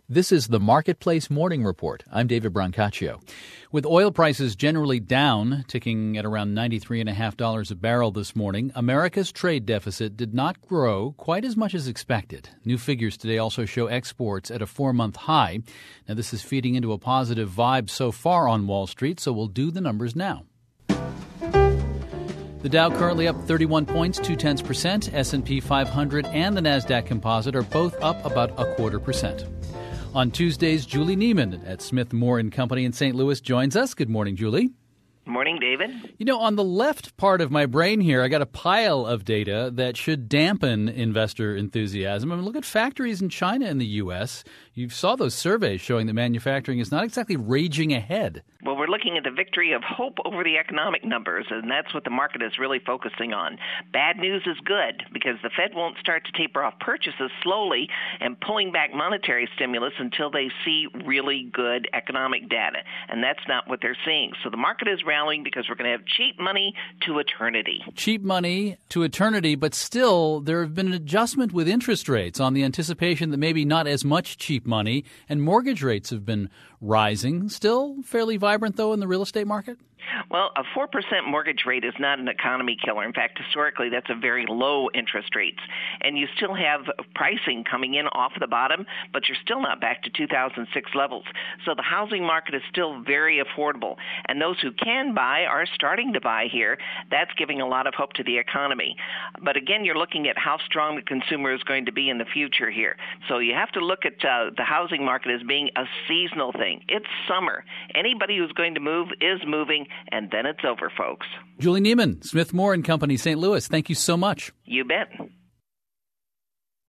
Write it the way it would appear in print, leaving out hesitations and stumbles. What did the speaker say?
This is the Marketplace Morning Report. I'm David Brancaccio. With oil prices generally down, ticking at around $93.50 a barrel this morning, America's trade deficit did not grow quite as much as expected. New figures today also show exports at a 4-month high. Now, this is feeding into a positive vibe so far on Wall Street, so we'll do the numbers now. The Dow currently up 31 points, 0.2%. S&P 500 and the NASDAQ Composite are both up about 0.25%. On Tuesdays, Julie Neiman at Smith Moore & Company in St. Louis joins us. Good morning, Julie. Morning, David. You know, on the left part of my brain here, I got a pile of data that should dampen investor enthusiasm. I mean, look at factories in China and the U.S. You saw those surveys showing that manufacturing is not exactly raging ahead. Well, we're looking at the victory of hope over the economic numbers, and that's what the market is really focusing on. Bad news is good because the Fed won't start to taper off purchases slowly and pulling back monetary stimulus until they see really good economic data, and that's not what they're seeing. So the market is rallying because we're going to have cheap money to eternity. Cheap money to eternity, but still there have been an adjustment with interest rates on the anticipation that maybe not as much cheap money, and mortgage rates have been rising. Still fairly vibrant, though, in the real estate market? Well, a 4% mortgage rate is not an economy killer. In fact, historically, that's a very low interest rates. And you still have pricing coming in off the bottom, but you're still not back to 2006 levels. So the housing market is still very affordable. And those who can buy are starting to buy here. That's giving a lot of hope to the economy. But again, you're looking at how strong the consumer is going to be in the future here. So you have to look at the housing market as being a seasonal thing. It's summer. Anybody who's going to move is moving, and then it's over, folks. Julie Neiman, Smith Moore & Company, St. Louis. Thank you so much. You bet.